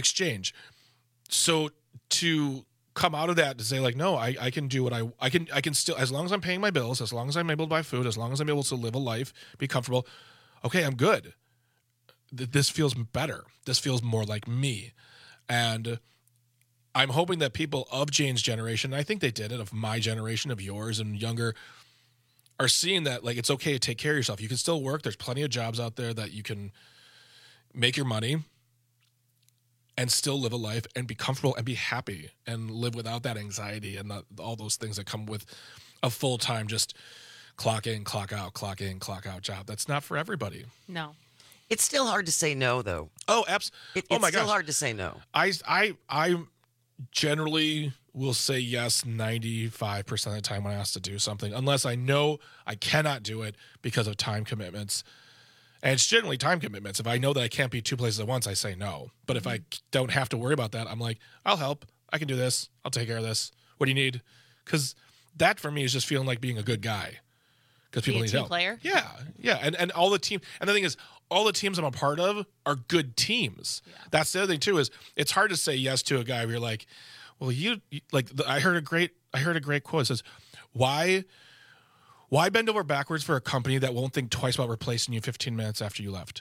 So to come out of that to say like, no, I can do what I can still, as long as I'm paying my bills, as long as I'm able to buy food, as long as I'm able to live a life, be comfortable. Okay, I'm good. This feels better. This feels more like me. And I'm hoping that people of Jane's generation, I think they did it, of my generation, of yours and younger, are seeing that like, it's okay to take care of yourself. You can still work. There's plenty of jobs out there that you can make your money and still live a life and be comfortable and be happy and live without that anxiety and all those things that come with a full-time just clock in, clock out job. That's not for everybody. No. It's still hard to say no, though. Oh, absolutely. It's still hard to say no. I generally will say yes 95% of the time when I ask to do something, unless I know I cannot do it because of time commitments. And it's generally time commitments. If I know that I can't be two places at once, I say no. But if I don't have to worry about that, I'm like, I'll help. I can do this. I'll take care of this. What do you need? Because that for me is just feeling like being a good guy. Because people need help. Player? Yeah. And all the team. And the thing is, all the teams I'm a part of are good teams. Yeah. That's the other thing too. Is it's hard to say yes to a guy where you're like, well, I heard a great quote. It says, why Why bend over backwards for a company that won't think twice about replacing you 15 minutes after you left?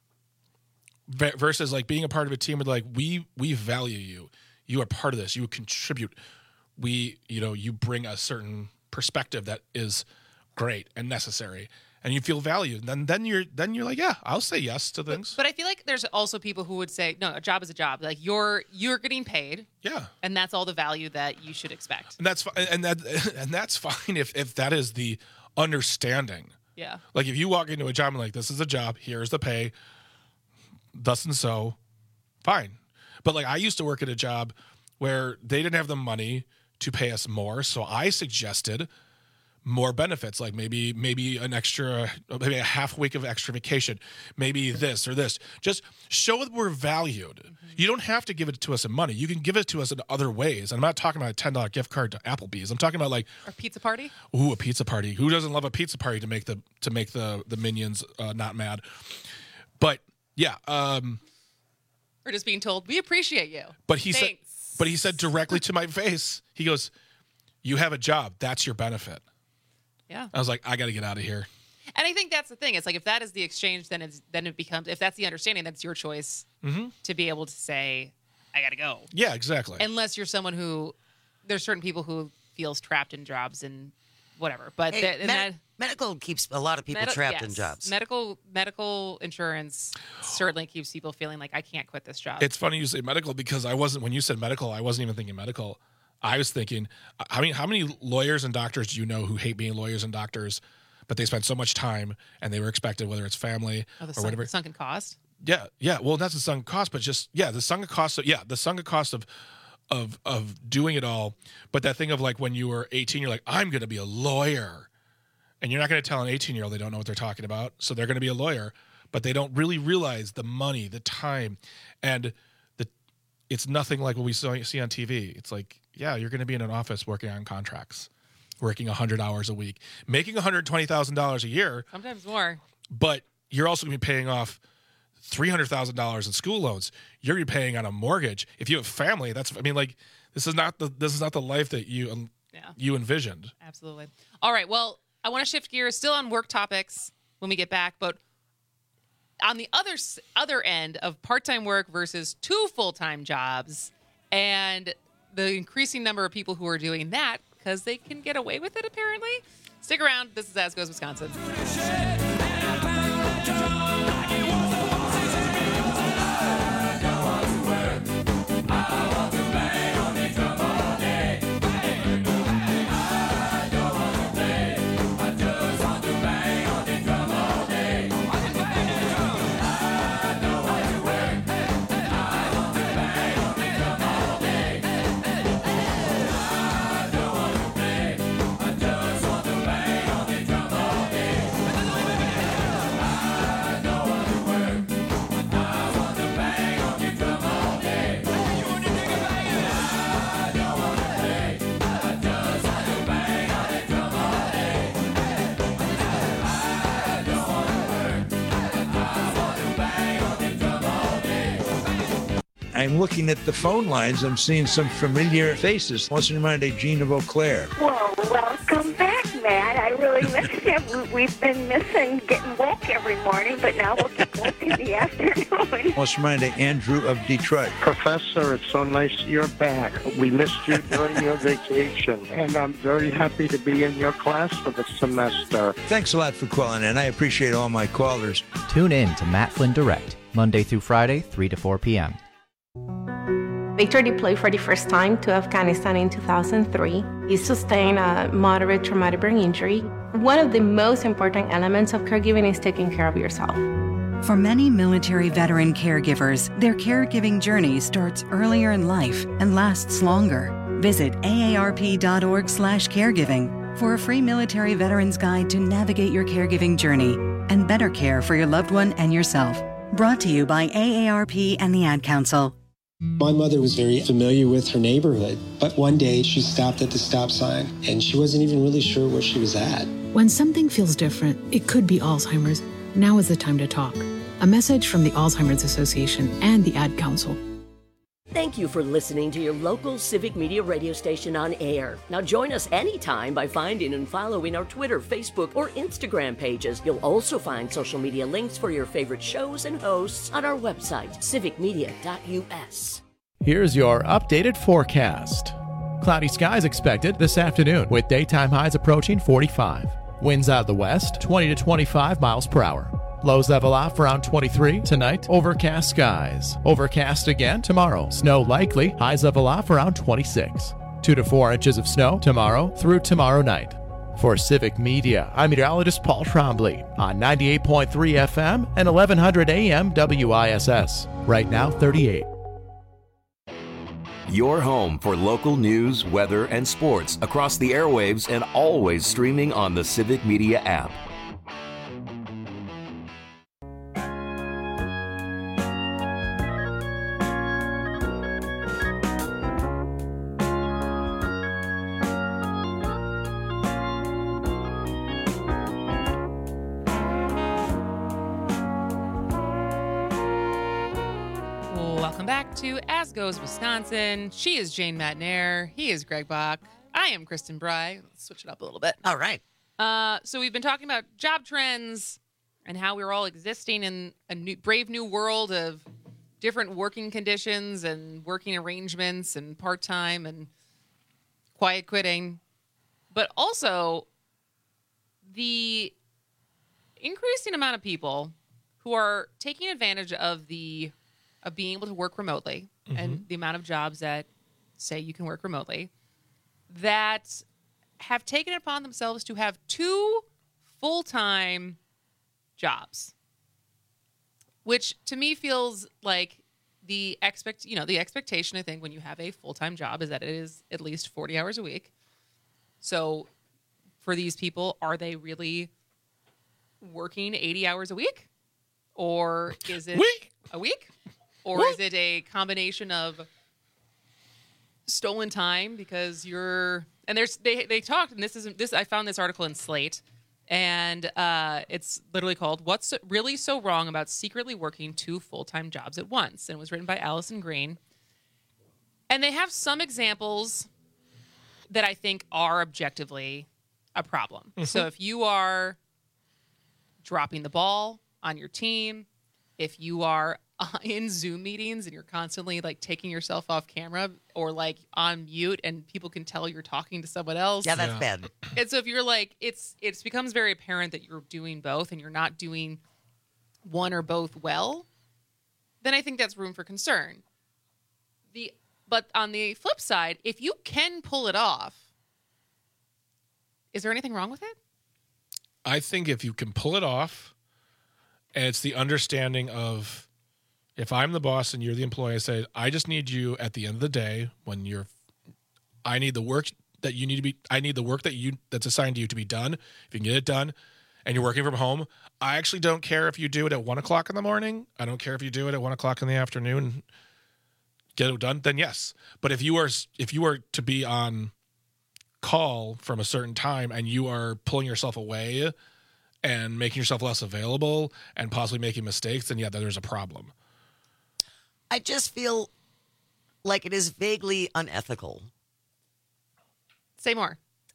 Versus like being a part of a team where like, we value you. You are part of this. You contribute. You bring a certain perspective that is great and necessary, and you feel valued. And then you're like, yeah, I'll say yes to things. But I feel like there's also people who would say, no, a job is a job. Like you're getting paid. Yeah. And that's all the value that you should expect. And that's fine. And that's fine if that is the understanding. Yeah. Like if you walk into a job and like, this is a job, here's the pay, thus and so, fine. But like I used to work at a job where they didn't have the money to pay us more, so I suggested more benefits, like maybe maybe a half week of extra vacation, maybe this or this. Just show that we're valued. Mm-hmm. You don't have to give it to us in money. You can give it to us in other ways. And I'm not talking about a $10 gift card to Applebee's. I'm talking about like a pizza party. Ooh, a pizza party. Who doesn't love a pizza party to make the minions not mad? But yeah, we're just being told we appreciate you. But he said directly to my face, he goes, "You have a job. That's your benefit." Yeah. I was like, I got to get out of here. And I think that's the thing. It's like if that is the exchange, then it becomes, if that's the understanding, that's your choice to be able to say, I got to go. Yeah, exactly. Unless you're someone who, there's certain people who feels trapped in jobs and whatever. But medical keeps a lot of people trapped in jobs. Medical insurance certainly keeps people feeling like I can't quit this job. It's funny you say medical because when you said medical, I wasn't even thinking medical. I was thinking, how many lawyers and doctors do you know who hate being lawyers and doctors, but they spent so much time and they were expected, whether it's family or whatever. The sunken cost? Yeah. Well, that's the sunken cost, but just, the sunken cost of doing it all. But that thing of like when you were 18, you're like, I'm going to be a lawyer. And you're not going to tell an 18-year-old they don't know what they're talking about. So they're going to be a lawyer, but they don't really realize the money, the time, and it's nothing like what we see on TV. It's like, yeah, you're going to be in an office working on contracts, working 100 hours a week, making $120,000 a year. Sometimes more. But you're also going to be paying off $300,000 in school loans. You're going to be paying on a mortgage. If you have family, this is not the life that you envisioned. Absolutely. All right. Well, I want to shift gears, still on work topics when we get back, but on the other end of part-time work versus 2 full-time jobs and the increasing number of people who are doing that because they can get away with it, apparently. Stick around. This is As Goes Wisconsin. I'm looking at the phone lines. I'm seeing some familiar faces. What's in mind, Gene of Eau Claire? Well, welcome back, Matt. I really missed you. We've been missing getting woke every morning, but now we'll get woke in the afternoon. What's in mind, Andrew of Detroit? Professor, it's so nice you're back. We missed you during your vacation, and I'm very happy to be in your class for the semester. Thanks a lot for calling in. I appreciate all my callers. Tune in to Matt Flynn Direct, Monday through Friday, 3 to 4 p.m. Victor deployed for the first time to Afghanistan in 2003. He sustained a moderate traumatic brain injury. One of the most important elements of caregiving is taking care of yourself. For many military veteran caregivers, their caregiving journey starts earlier in life and lasts longer. Visit aarp.org/caregiving for a free military veterans guide to navigate your caregiving journey and better care for your loved one and yourself. Brought to you by AARP and the Ad Council. My mother was very familiar with her neighborhood, but one day she stopped at the stop sign and she wasn't even really sure where she was at. When something feels different, it could be Alzheimer's. Now is the time to talk. A message from the Alzheimer's Association and the Ad Council. Thank you for listening to your local Civic Media radio station on air. Now join us anytime by finding and following our Twitter, Facebook, or Instagram pages. You'll also find social media links for your favorite shows and hosts on our website, civicmedia.us. Here's your updated forecast. Cloudy skies expected this afternoon with daytime highs approaching 45. Winds out of the west, 20 to 25 miles per hour. Lows level off around 23 tonight. Overcast skies. Overcast again tomorrow. Snow likely. Highs level off around 26. 2 to 4 inches of snow tomorrow through tomorrow night. For Civic Media, I'm meteorologist Paul Trombley on 98.3 FM and 1100 AM WISS. Right now, 38. Your home for local news, weather, and sports across the airwaves and always streaming on the Civic Media app. To As Goes Wisconsin. She is Jane Matnair. He is Greg Bach. I am Kristen Bry. Let's switch it up a little bit. All right. So we've been talking about job trends and how we're all existing in a brave new world of different working conditions and working arrangements and part-time and quiet quitting. But also the increasing amount of people who are taking advantage of being able to work remotely, and the amount of jobs that say you can work remotely, that have taken it upon themselves to have 2 full-time jobs, which to me feels like the expectation, I think, when you have a full-time job is that it is at least 40 hours a week. So for these people, are they really working 80 hours a week? Or is it a week? Or is it a combination of stolen time because they talked, and I found this article in Slate, and it's literally called "What's Really So Wrong About Secretly Working 2 Full-Time Jobs at Once?" and it was written by Allison Green. And they have some examples that I think are objectively a problem. So if you are dropping the ball on your team, if you are in Zoom meetings and you're constantly like taking yourself off camera or like on mute and people can tell you're talking to someone else. Yeah, that's bad. And so if you're like, it becomes very apparent that you're doing both and you're not doing one or both well, then I think that's room for concern. But on the flip side, if you can pull it off, is there anything wrong with it? I think if you can pull it off, and it's the understanding of, if I'm the boss and you're the employee, I say, I just need you at the end of the day I need the work that you need to be, I need the work that's assigned to you to be done. If you can get it done and you're working from home, I actually don't care if you do it at 1:00 in the morning. I don't care if you do it at 1:00 in the afternoon, get it done, then yes. But if you are to be on call from a certain time and you are pulling yourself away and making yourself less available and possibly making mistakes, then yeah, there's a problem. I just feel like it is vaguely unethical. Say more.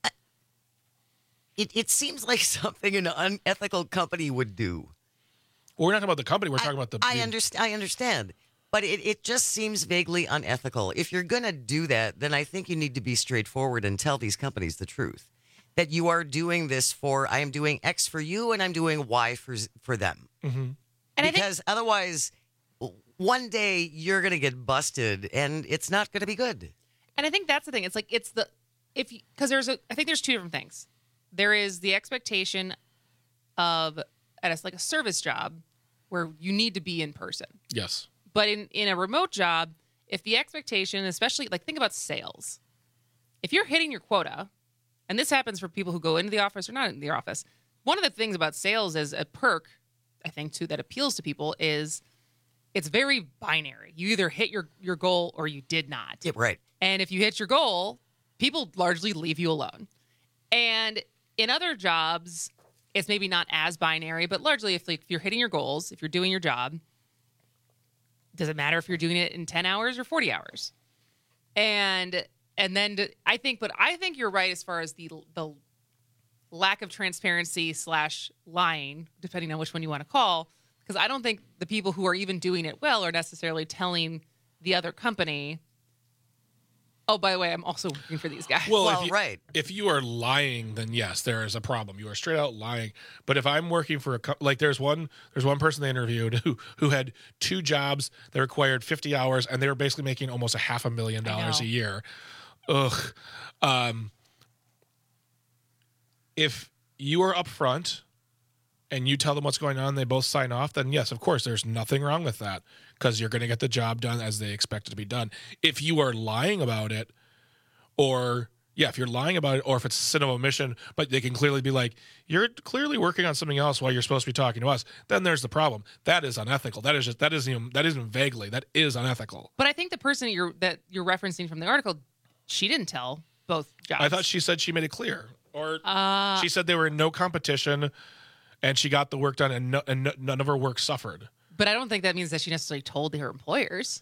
It seems like something an unethical company would do. Well, we're not talking about the company. We're talking about the... I understand. But it just seems vaguely unethical. If you're going to do that, then I think you need to be straightforward and tell these companies the truth. That you are doing this I am doing X for you and I'm doing Y for them. Mm-hmm. Because otherwise, one day you're going to get busted and it's not going to be good. And I think that's the thing. It's like, because I think there's 2 different things. There is the expectation of, like a service job where you need to be in person. Yes. But in a remote job, if the expectation, especially like think about sales, if you're hitting your quota, and this happens for people who go into the office or not in the office, one of the things about sales as a perk, I think too, that appeals to people is it's very binary. You either hit your goal or you did not. Yeah, right. And if you hit your goal, people largely leave you alone. And in other jobs, it's maybe not as binary, but largely if you're hitting your goals, if you're doing your job, does it matter if you're doing it in 10 hours or 40 hours? And then I think you're right as far as the lack of transparency / lying, depending on which one you want to call, because I don't think the people who are even doing it well are necessarily telling the other company, oh, by the way, I'm also working for these guys. Well, if you are lying, then yes, there is a problem. You are straight out lying. But if I'm working for there's one person they interviewed who had 2 jobs that required 50 hours, and they were basically making almost $500,000 a year. Ugh. If you are upfront and you tell them what's going on, they both sign off, then yes, of course, there's nothing wrong with that because you're going to get the job done as they expect it to be done. If you are lying about it, if you're lying about it, or if it's a sin of omission, but they can clearly be like, you're clearly working on something else while you're supposed to be talking to us, then there's the problem. That is unethical. That isn't vaguely. That is unethical. But I think the person that you're referencing from the article, she didn't tell both jobs. I thought she said she made it clear. Or she said they were in no competition and she got the work done and none of her work suffered. But I don't think that means that she necessarily told her employers.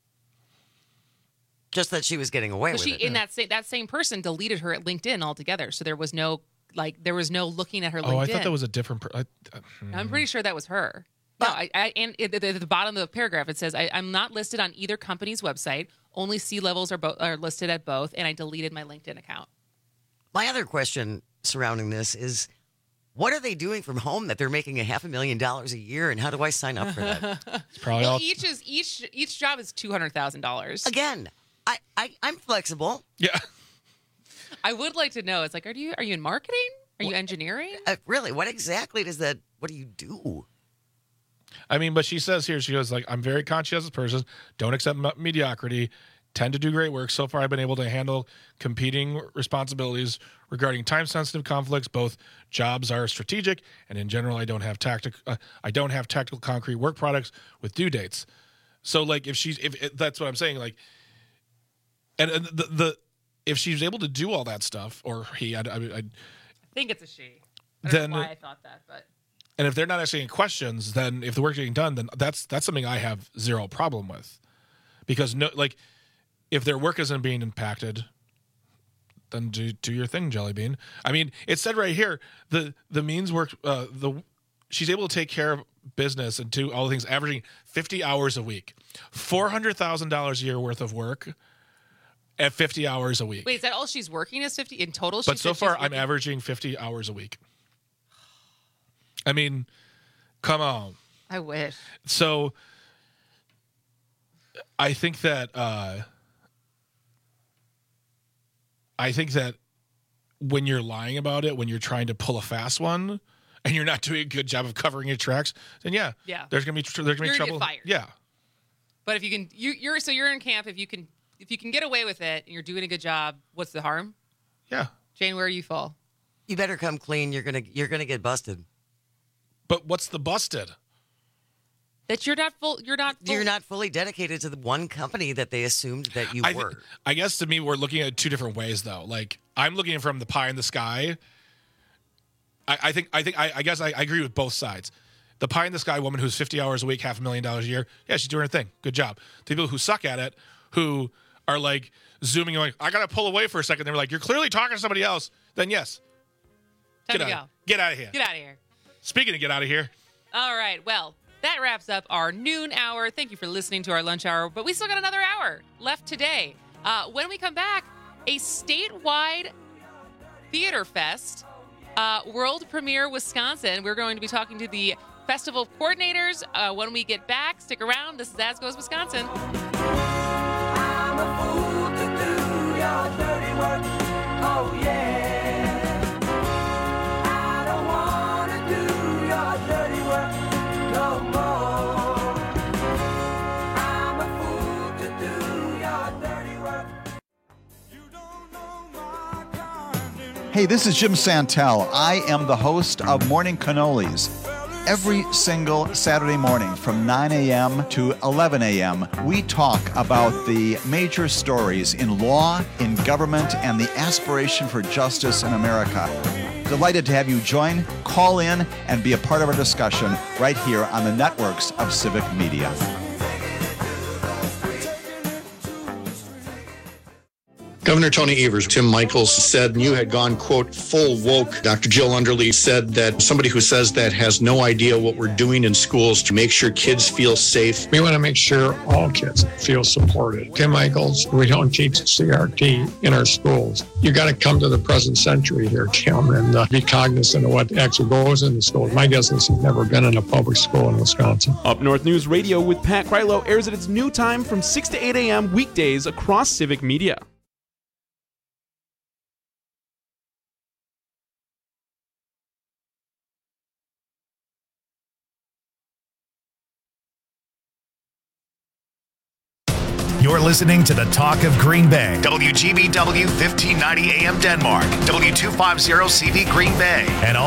Just that she was getting away with it. That same person deleted her at LinkedIn altogether. So there was no looking at her LinkedIn. Oh, I thought that was a different I'm pretty sure that was her. No, and at the bottom of the paragraph, it says, I'm not listed on either company's website. Only C-levels are listed at both, and I deleted my LinkedIn account. My other question surrounding this is, what are they doing from home that they're making $500,000 a year, and how do I sign up for that? It's probably each job is $200,000. Again, I'm flexible. Yeah. I would like to know. It's like, are you in marketing? Are you engineering? Really? What exactly what do you do? I mean, but she says here, she goes like, I'm very conscientious person, don't accept mediocrity, tend to do great work. So far, I've been able to handle competing responsibilities regarding time-sensitive conflicts. Both jobs are strategic, and in general, I don't have tactical concrete work products with due dates. So, like, if that's what I'm saying, like, and if she's able to do all that stuff, or he, I think it's a she. I don't know why I thought that, but. And if they're not asking questions, then if the work's getting done, then that's something I have zero problem with, because if their work isn't being impacted, then do your thing, Jelly Bean. I mean, it said right here the means work. She's able to take care of business and do all the things, averaging 50 hours a week, $400,000 a year worth of work at 50 hours a week. Wait, is that all she's working is 50 in total? But so far, I'm averaging 50 hours a week. I mean, come on. I wish. So I think that when you're lying about it, when you're trying to pull a fast one, and you're not doing a good job of covering your tracks, then there's gonna be trouble. Get fired. Yeah. But if you can, you're in camp. If you can get away with it and you're doing a good job, what's the harm? Yeah. Jane, where you fall? You better come clean. You're gonna get busted. But what's the busted? That you're not fully dedicated to the one company that they assumed that you were. I guess to me, we're looking at it 2 different ways, though. Like, I'm looking from the pie in the sky. I guess I agree with both sides. The pie in the sky woman who's 50 hours a week, $500,000 a year, yeah, she's doing her thing. Good job. The people who suck at it, who are like zooming, going, I got to pull away for a second. They're like, you're clearly talking to somebody else. Then yes. Time to go. Get out of here. Get out of here. Speaking of get out of here. All right. Well, that wraps up our noon hour. Thank you for listening to our lunch hour, but we still got another hour left today. When we come back, a statewide theater fest, world premiere Wisconsin. We're going to be talking to the festival coordinators when we get back. Stick around. This is As Goes Wisconsin. I'm a fool to do your dirty work. Oh, yeah. I don't want to do your dirty work no more. I'm a fool to do your dirty work. Hey, this is Jim Santel. I am the host of Morning Cannolis. Every single Saturday morning from 9 a.m. to 11 a.m., we talk about the major stories in law, in government, and the aspiration for justice in America. Delighted to have you join, call in, and be a part of our discussion right here on the networks of Civic Media. Governor Tony Evers, Tim Michaels said you had gone, quote, full woke. Dr. Jill Underly said that somebody who says that has no idea what we're doing in schools to make sure kids feel safe. We want to make sure all kids feel supported. Tim Michaels, we don't teach CRT in our schools. You got to come to the present century here, Tim, and be cognizant of what actually goes in the schools. My guess is he's never been in a public school in Wisconsin. Up North News Radio with Pat Krylo airs at its new time from 6 to 8 a.m. weekdays across Civic Media. You're listening to the Talk of Green Bay. WGBW 1590 AM Denmark. W250 CV Green Bay. And all